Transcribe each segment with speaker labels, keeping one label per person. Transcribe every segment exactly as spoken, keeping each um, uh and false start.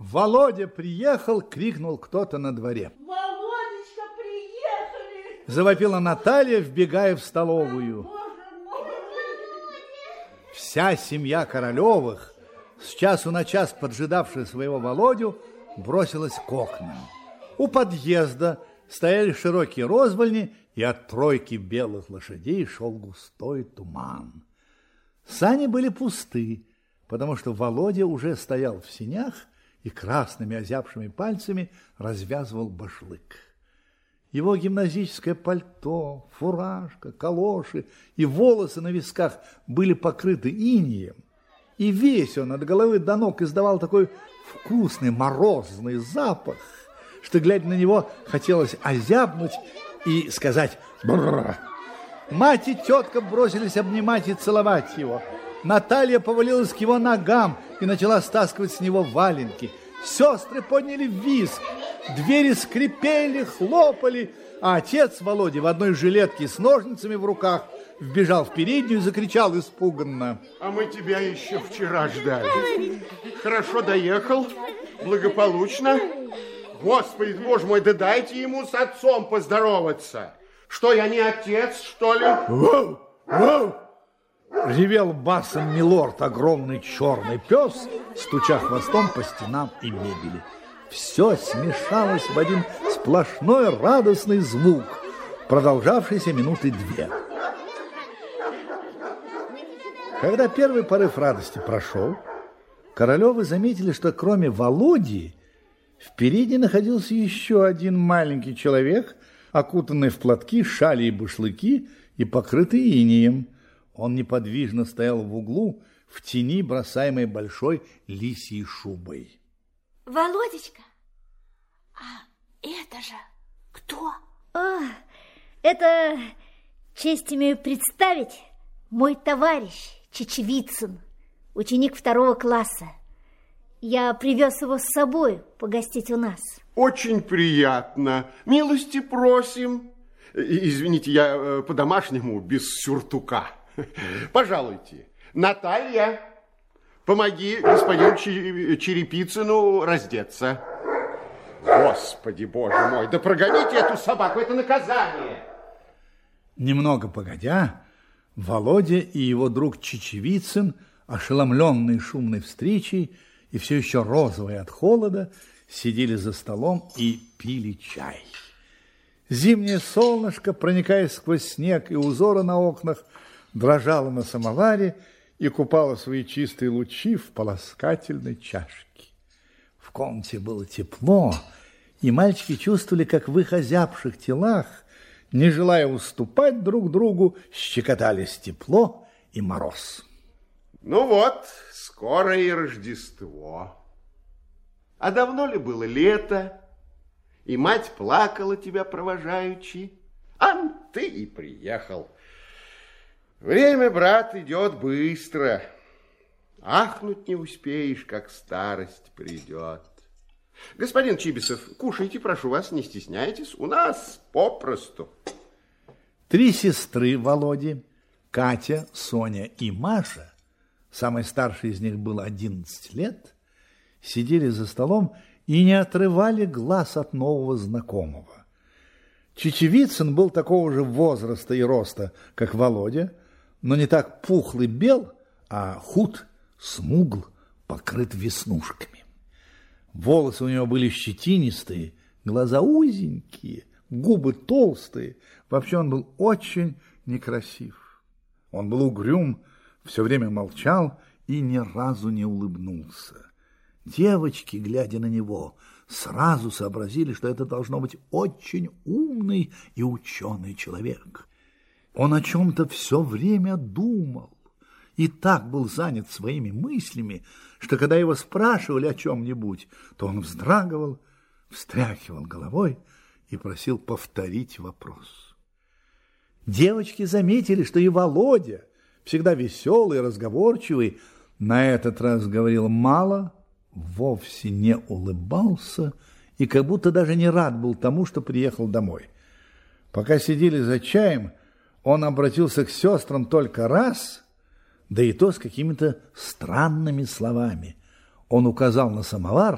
Speaker 1: Володя приехал, крикнул кто-то на дворе.
Speaker 2: Володечка, приехали!
Speaker 1: Завопила Наталья, вбегая в столовую. Вся семья Королевых, с часу на час поджидавшая своего Володю, бросилась к окнам. У подъезда стояли широкие розвальни, и от тройки белых лошадей шел густой туман. Сани были пусты, потому что Володя уже стоял в сенях и красными озябшими пальцами развязывал башлык. Его гимназическое пальто, фуражка, калоши и волосы на висках были покрыты инеем, и весь он от головы до ног издавал такой вкусный морозный запах, что, глядя на него, хотелось озябнуть и сказать «брррр». Мать и тетка бросились обнимать и целовать его. Наталья повалилась к его ногам и начала стаскивать с него валенки. Сестры подняли визг, двери скрипели, хлопали, а отец Володи в одной жилетке с ножницами в руках вбежал в переднюю и закричал испуганно:
Speaker 3: а мы тебя еще вчера ждали. Хорошо доехал, благополучно. Господи, боже мой, да дайте ему с отцом поздороваться. Что, я не отец, что ли?
Speaker 1: Воу, воу! Ревел басом милорд, огромный черный пес, стуча хвостом по стенам и мебели. Все смешалось в один сплошной радостный звук, продолжавшийся минуты две. Когда первый порыв радости прошел, Королевы заметили, что кроме Володи впереди находился еще один маленький человек, окутанный в платки, шали и башлыки и покрытый инеем. Он неподвижно стоял в углу, в тени, бросаемой большой лисьей шубой.
Speaker 2: Володечка, а это же кто?
Speaker 4: О, это, честь имею представить, мой товарищ Чечевицын, ученик второго класса. Я привез его с собой погостить у нас.
Speaker 3: Очень приятно. Милости просим. Извините, я по-домашнему, без сюртука. Пожалуйте. Наталья, помоги господину Черепицыну раздеться. Господи, боже мой, да прогоните эту собаку, это наказание.
Speaker 1: Немного погодя, Володя и его друг Чечевицын, ошеломленные шумной встречей и все еще розовые от холода, сидели за столом и пили чай. Зимнее солнышко, проникая сквозь снег и узоры на окнах, дрожало на самоваре и купало свои чистые лучи в полоскательной чашке. В комнате было тепло, и мальчики чувствовали, как в их озябших телах, не желая уступать друг другу, щекотались тепло и мороз.
Speaker 3: Ну вот, скоро и Рождество. А давно ли было лето, и мать плакала тебя провожаючи, а ты и приехал. Время, брат, идет быстро. Ахнуть не успеешь, как старость придет. Господин Чибисов, кушайте, прошу вас, не стесняйтесь, у нас попросту.
Speaker 1: Три сестры Володи, Катя, Соня и Маша, самой старшей из них было одиннадцать лет, сидели за столом и не отрывали глаз от нового знакомого. Чечевицын был такого же возраста и роста, как Володя, но не так пухлый бел, а худ, смугл, покрыт веснушками. Волосы у него были щетинистые, глаза узенькие, губы толстые. Вообще он был очень некрасив. Он был угрюм, все время молчал и ни разу не улыбнулся. Девочки, глядя на него, сразу сообразили, что это должно быть очень умный и ученый человек. Он о чем-то все время думал и так был занят своими мыслями, что когда его спрашивали о чем-нибудь, то он вздрагивал, встряхивал головой и просил повторить вопрос. Девочки заметили, что и Володя, всегда веселый и разговорчивый, на этот раз говорил мало, вовсе не улыбался и как будто даже не рад был тому, что приехал домой. Пока сидели за чаем, он обратился к сестрам только раз, да и то с какими-то странными словами. Он указал на самовар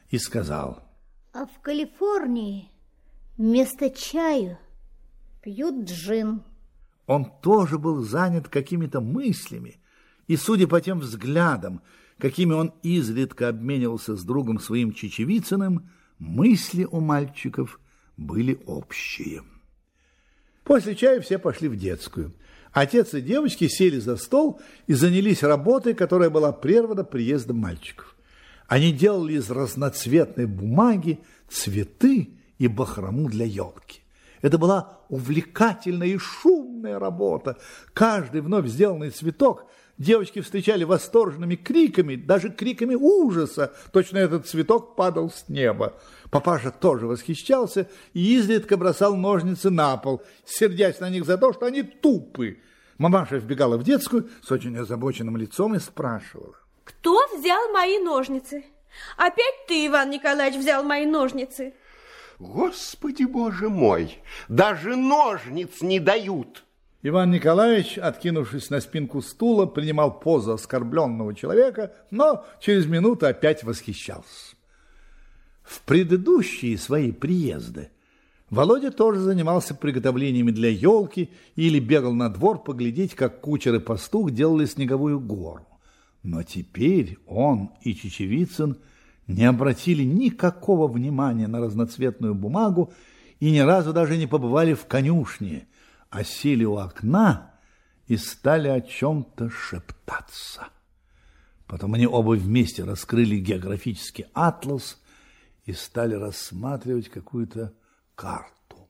Speaker 1: и сказал:
Speaker 4: а в Калифорнии вместо чаю пьют джин.
Speaker 1: Он тоже был занят какими-то мыслями, и, судя по тем взглядам, какими он изредка обменивался с другом своим Чечевицыным, мысли у мальчиков были общие. После чая все пошли в детскую. Отец и девочки сели за стол и занялись работой, которая была прервана приездом мальчиков. Они делали из разноцветной бумаги цветы и бахрому для елки. Это была увлекательная и шумная работа. Каждый вновь сделанный цветок девочки встречали восторженными криками, даже криками ужаса. Точно этот цветок падал с неба. Папаша тоже восхищался и изредка бросал ножницы на пол, сердясь на них за то, что они тупы. Мамаша вбегала в детскую с очень озабоченным лицом и спрашивала:
Speaker 2: кто взял мои ножницы? Опять ты, Иван Николаевич, взял мои ножницы?
Speaker 3: Господи, боже мой, даже ножниц не дают.
Speaker 1: Иван Николаевич, откинувшись на спинку стула, принимал позу оскорбленного человека, но через минуту опять восхищался. В предыдущие свои приезды Володя тоже занимался приготовлениями для елки или бегал на двор поглядеть, как кучер и пастух делали снеговую гору. Но теперь он и Чечевицын не обратили никакого внимания на разноцветную бумагу и ни разу даже не побывали в конюшне, а сели у окна и стали о чем-то шептаться. Потом они оба вместе раскрыли географический атлас и стали рассматривать какую-то карту.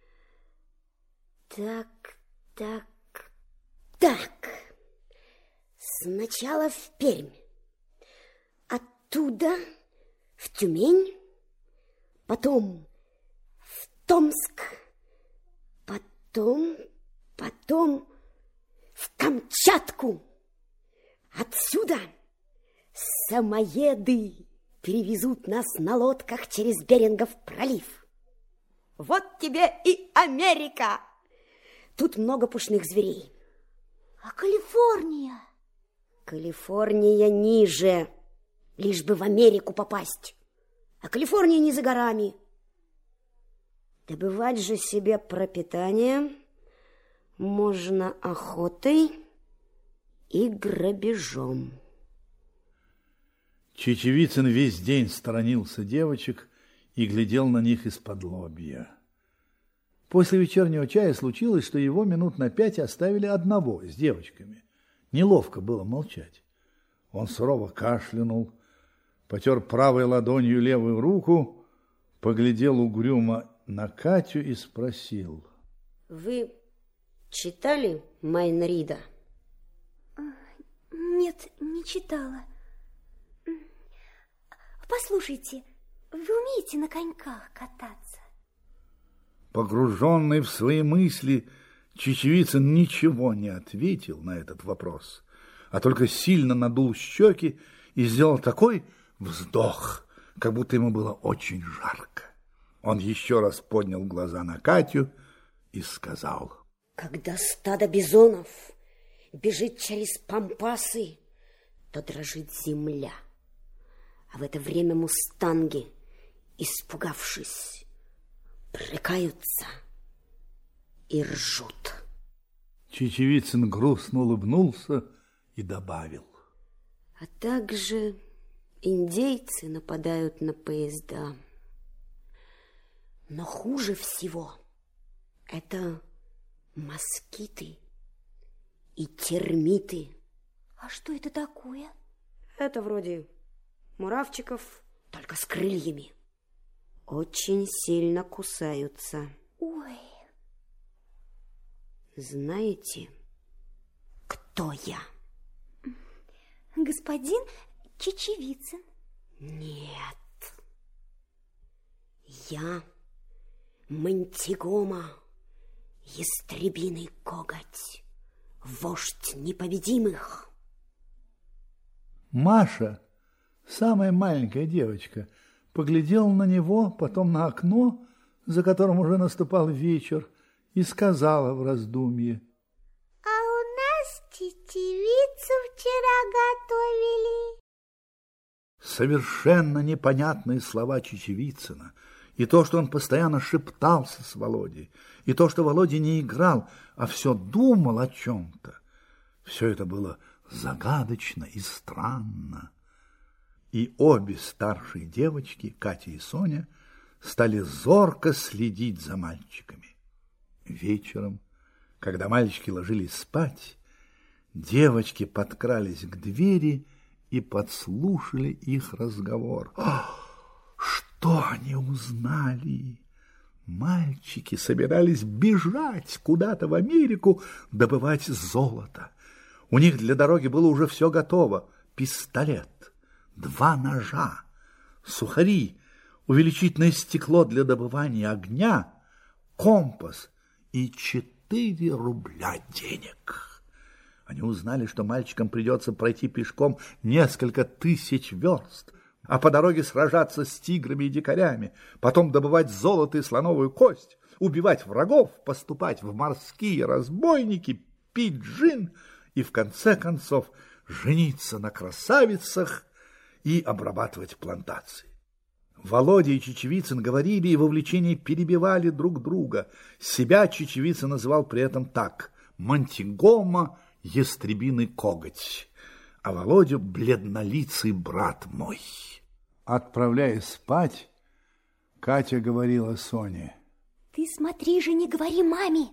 Speaker 5: Так, так, так. Сначала в Пермь, оттуда в Тюмень, потом в Томск, потом, потом в Камчатку. Отсюда самоеды перевезут нас на лодках через Берингов пролив. Вот тебе и Америка. Тут много пушных зверей.
Speaker 4: А Калифорния?
Speaker 5: Калифорния ниже, лишь бы в Америку попасть. А Калифорния не за горами. Добывать же себе пропитание можно охотой и грабежом.
Speaker 1: Чечевицын весь день сторонился девочек и глядел на них из-под лобья. После вечернего чая случилось, что его минут на пять оставили одного с девочками. Неловко было молчать. Он сурово кашлянул, потер правой ладонью левую руку, поглядел угрюмо на Катю и спросил:
Speaker 5: вы читали Майн Рида?
Speaker 4: Нет, не читала. Послушайте, вы умеете на коньках кататься?
Speaker 1: Погруженный в свои мысли, Чечевицын ничего не ответил на этот вопрос, а только сильно надул щеки и сделал такой вздох, как будто ему было очень жарко. Он еще раз поднял глаза на Катю и сказал:
Speaker 5: когда стадо бизонов бежит через пампасы, то дрожит земля, а в это время мустанги, испугавшись, брыкаются и ржут.
Speaker 1: Чечевицын грустно улыбнулся и добавил:
Speaker 5: а также индейцы нападают на поезда. Но хуже всего это москиты и термиты.
Speaker 4: А что это такое?
Speaker 5: Это вроде муравчиков, только с крыльями. Очень сильно кусаются.
Speaker 4: Ой.
Speaker 5: Знаете, кто я?
Speaker 4: Господин Чечевицын.
Speaker 5: Нет. Я Мантигома, ястребиный коготь, вождь непобедимых.
Speaker 1: Маша, самая маленькая девочка, поглядела на него, потом на окно, за которым уже наступал вечер, и сказала в раздумье:
Speaker 4: а у нас чечевицу вчера готовили.
Speaker 1: совершенно непонятные слова Чечевицына, и то, что он постоянно шептался с Володей, и то, что Володя не играл, а все думал о чем-то, все это было загадочно и странно. И обе старшие девочки, Катя и Соня, стали зорко следить за мальчиками. Вечером, когда мальчики ложились спать, девочки подкрались к двери и подслушали их разговор. Ах, что они узнали? Мальчики собирались бежать куда-то в Америку, добывать золото. У них для дороги было уже все готово. Пистолет, два ножа, сухари, увеличительное стекло для добывания огня, компас и четыре рубля денег. Они узнали, что мальчикам придется пройти пешком несколько тысяч верст, а по дороге сражаться с тиграми и дикарями, потом добывать золото и слоновую кость, убивать врагов, поступать в морские разбойники, пить джин и, в конце концов, жениться на красавицах и обрабатывать плантации. Володя и Чечевицын говорили и в увлечении перебивали друг друга. Себя Чечевицын называл при этом так: Монтигомо, ястребиный коготь, а Володю бледнолицый брат мой. Отправляясь спать, Катя говорила Соне:
Speaker 6: ты смотри же, не говори маме.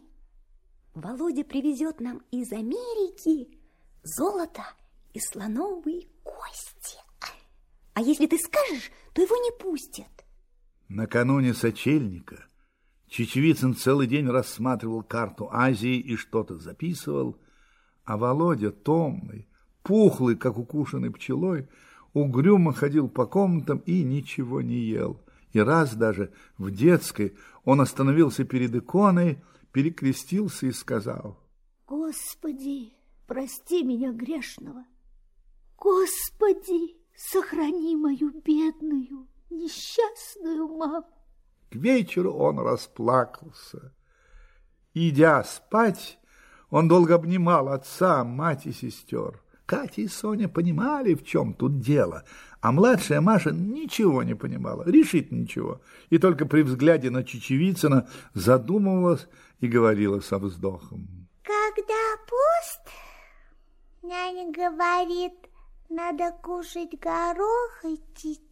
Speaker 6: Володя привезет нам из Америки золото и слоновые кости. А если ты скажешь, то его не пустят.
Speaker 1: Накануне сочельника Чечевицын целый день рассматривал карту Азии и что-то записывал, а Володя, томный, пухлый, как укушенный пчелой, угрюмо ходил по комнатам и ничего не ел. И раз даже в детской он остановился перед иконой, перекрестился и сказал:
Speaker 4: Господи, прости меня грешного. Господи, сохрани мою бедную, несчастную маму.
Speaker 1: К вечеру он расплакался. Идя спать, он долго обнимал отца, мать и сестер. Катя и Соня понимали, в чем тут дело, а младшая Маша ничего не понимала, решительно ничего, и только при взгляде на Чечевицына задумывалась и говорила со вздохом:
Speaker 7: когда пост, няня говорит, надо кушать горох и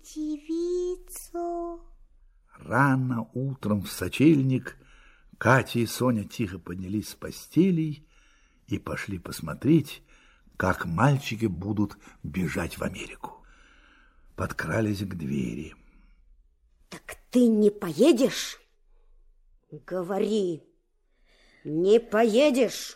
Speaker 7: чечевицу.
Speaker 1: Рано утром в сочельник Катя и Соня тихо поднялись с постелей и пошли посмотреть, как мальчики будут бежать в Америку. Подкрались к двери.
Speaker 5: Так ты не поедешь? Говори, не поедешь?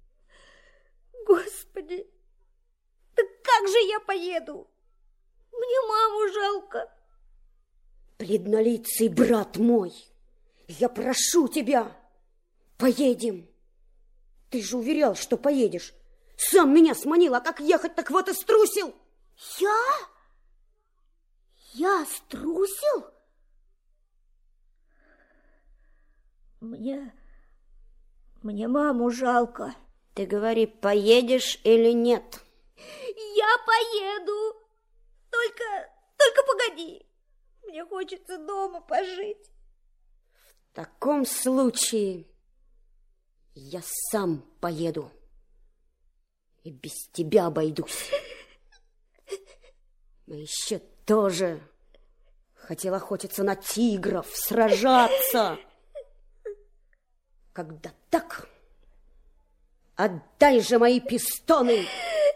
Speaker 2: Господи, так как же я поеду? Мне маму жалко.
Speaker 5: Бледнолицый брат мой, я прошу тебя, поедем. Ты же уверял, что поедешь. Сам меня сманил, а как ехать, так вот и струсил.
Speaker 4: Я? Я струсил? Мне... Мне маму жалко.
Speaker 5: Ты говори, поедешь или нет?
Speaker 2: Я поеду. Только, только погоди. Мне хочется дома пожить.
Speaker 5: В таком случае я сам поеду. И без тебя обойдусь. Но еще тоже хотел охотиться на тигров, сражаться. Когда так, отдай же мои пистоны.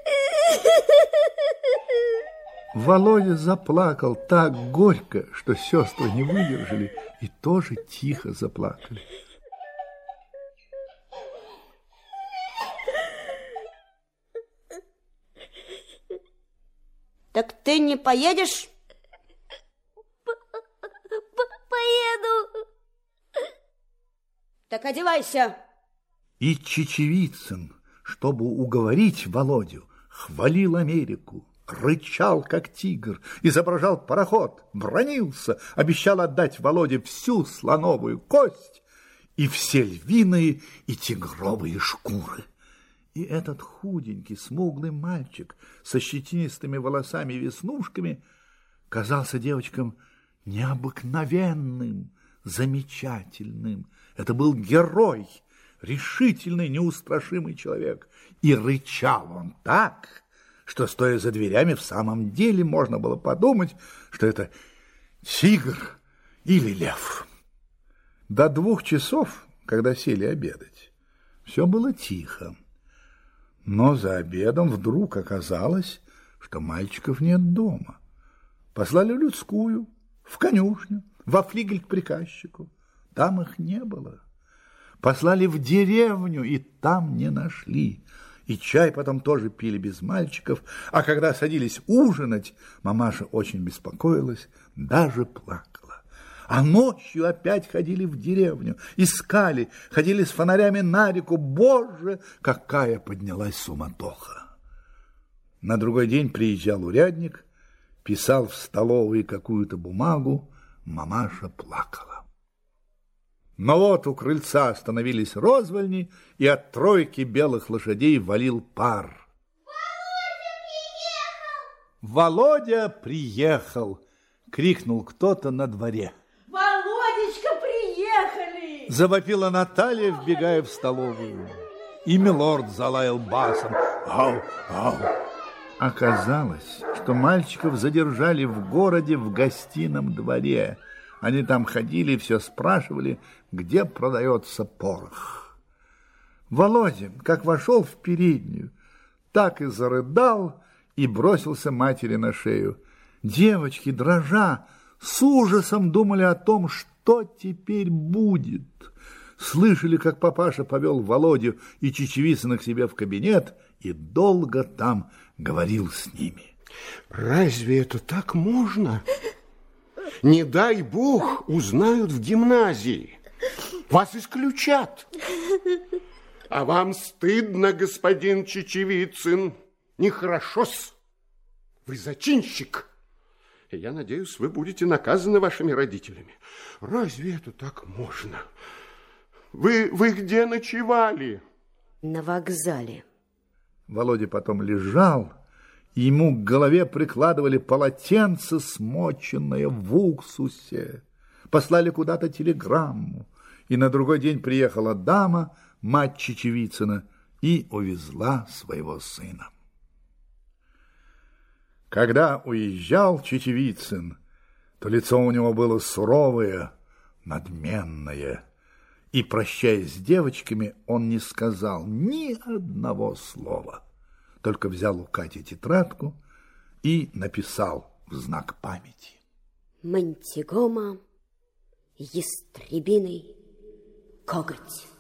Speaker 1: Володя заплакал так горько, что сестры не выдержали и тоже тихо заплакали.
Speaker 5: Так ты не поедешь?
Speaker 2: Поеду.
Speaker 5: Так одевайся.
Speaker 1: И Чечевицын, чтобы уговорить Володю, хвалил Америку, рычал, как тигр, изображал пароход, бранился, обещал отдать Володе всю слоновую кость и все львиные и тигровые шкуры. И этот худенький, смуглый мальчик со щетинистыми волосами и веснушками казался девочкам необыкновенным, замечательным. Это был герой, решительный, неустрашимый человек. И рычал он так, что, стоя за дверями, в самом деле можно было подумать, что это тигр или лев. До двух часов, когда сели обедать, все было тихо. Но за обедом вдруг оказалось, что мальчиков нет дома. Послали в людскую, в конюшню, во флигель к приказчику. Там их не было. Послали в деревню, и там не нашли. И чай потом тоже пили без мальчиков. А когда садились ужинать, мамаша очень беспокоилась, даже плакала. А ночью опять ходили в деревню, искали, ходили с фонарями на реку. Боже, какая поднялась суматоха! На другой день приезжал урядник, писал в столовой какую-то бумагу, мамаша плакала. Но вот у крыльца остановились розвальни, и от тройки белых лошадей валил пар. «Володя приехал!» «Володя приехал!» — крикнул кто-то на дворе.
Speaker 2: «Володечка, приехали!» —
Speaker 1: завопила Наталья, вбегая в столовую. И милорд залаял басом. «Ау, ау!» Оказалось, что мальчиков задержали в городе в гостином дворе. Они там ходили и все спрашивали, где продается порох. Володя, как вошел в переднюю, так и зарыдал и бросился матери на шею. Девочки, дрожа, с ужасом думали о том, что теперь будет. Слышали, как папаша повел Володю и Чечевицына к себе в кабинет и долго там говорил с ними.
Speaker 3: Разве это так можно? Не дай бог узнают в гимназии. Вас исключат. А вам стыдно, господин Чечевицын? Нехорошо-с. Вы зачинщик. И я надеюсь, вы будете наказаны вашими родителями. Разве это так можно? Вы, вы где ночевали?
Speaker 5: На вокзале.
Speaker 1: Володя потом лежал, и ему к голове прикладывали полотенце, смоченное в уксусе. Послали куда-то телеграмму, и на другой день приехала дама, мать Чечевицына, и увезла своего сына. Когда уезжал Чечевицын, то лицо у него было суровое, надменное, и, прощаясь с девочками, он не сказал ни одного слова, только взял у Кати тетрадку и написал в знак памяти:
Speaker 5: Монтигомо, ястребиный коготь.